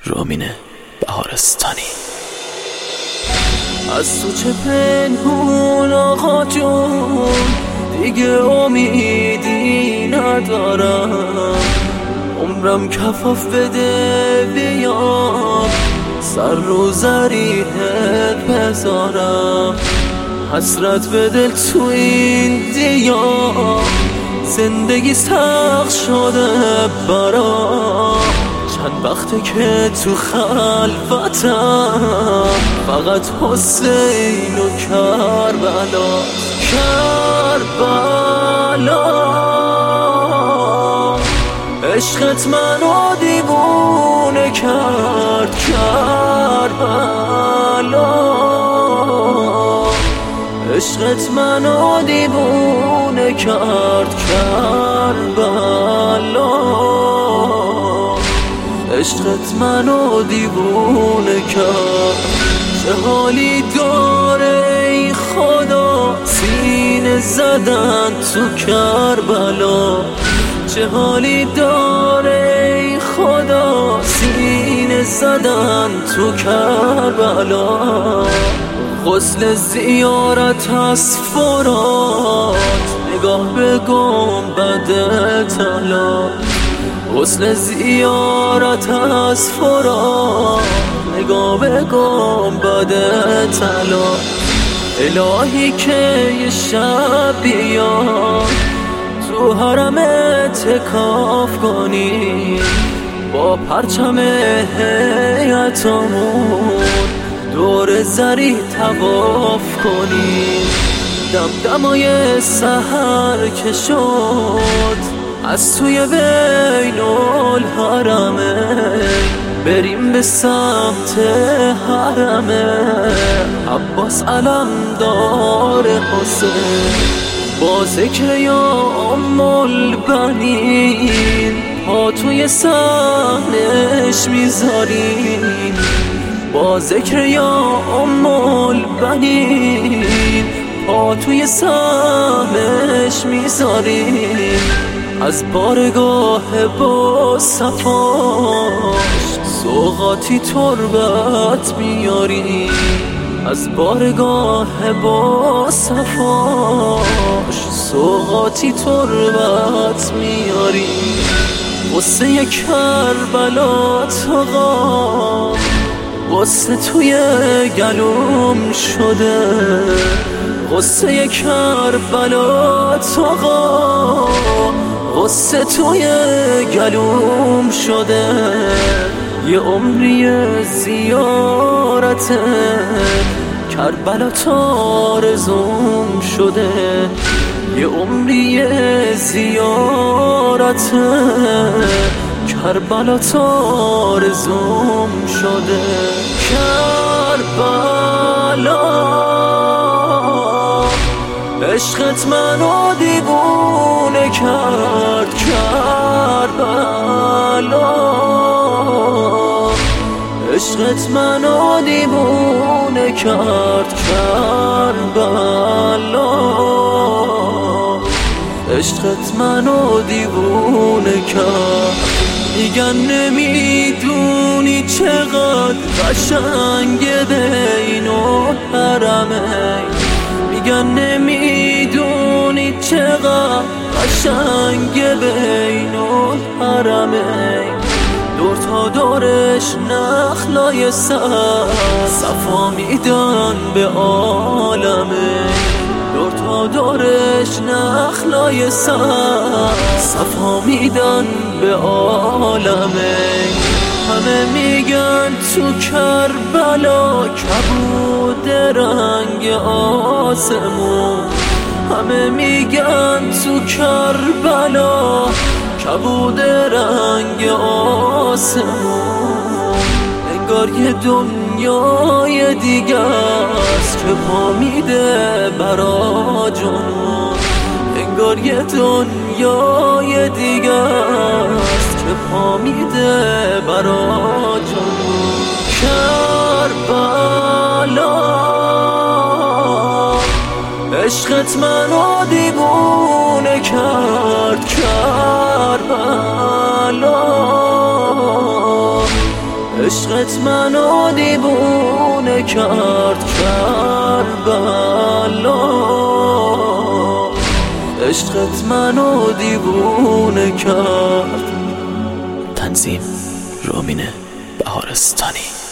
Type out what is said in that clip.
رامین بهارستانی. از تو چه پنهون آقا جون، دیگه امیدی ندارم. عمرم کفاف بده بیام، سر رو زریحت بذارم. حسرت به دل تو این دیار، زندگی سخت شده برام. چند وقته که تو خلوتم، فقط حسین و کربلا. عشقت منو دیوونه کرد. عشقت منو دیوونه کرد. عشقت منو دیوونه کرد. چه حالی داره ای خدا سینه زدن تو کربلا. چه حالی داره ای خدا سینه زدن تو کربلا. غسل زیارت از فرات، نگاه به گنبد طلا. غسل زیارت از فرات، نگاه به گنبد طلا. الهی که یه شب بیاد تو حرم اعتکاف کنی، با پرچم هیئتمون دور زری طواف کنی. دمدمای سحر که شد از توی بین الحرمه، بریم به سمت حرمه. عباس علمدار حسین، با ذکر یا ام البنین پا توی صحنش میذارین. با ذکر یا ام البنین پا توی صحنش میذارین. از بارگاه با صفاش سوغاتی تربت میارین. از بارگاه با صفاش سوغاتی تربت میارین. قصه کربلات آقا، قصه توی گلوم شده. قصه کربلات آقا، قصه توی گلوم شده. یه عمری زیارت کربلا آرزوم شده. یه عمری زیارت کربلا آرزوم شده. کربلا عشقت منو دیوونه کرد. عشقت منو دیوونه کرد. عشقت منو دیوونه کرد. میگن نمیدونی چقدر قشنگ بین الحرمین. میگن نمیدونی چقدر قشنگ بین الحرمین. دور تا دورش نخلای صفا میدن به عالمه. دور تا دورش نخلای صفا میدن به عالمه. همه میگن تو کربلا کبود رنگ آسمون. همه میگن تو کربلا کبود رنگ آسمون. انگار یه دنیای دیگه است که پا میده برا جنون. انگار یه دنیای دیگه است که پا میده برا جنون. کربلا عشقت منو دیوونه کرد. کربلا عشقت منو دیوونه کرد کربلا، عشقت منو دیوونه کرد. تنظیم رامین بهارستانی.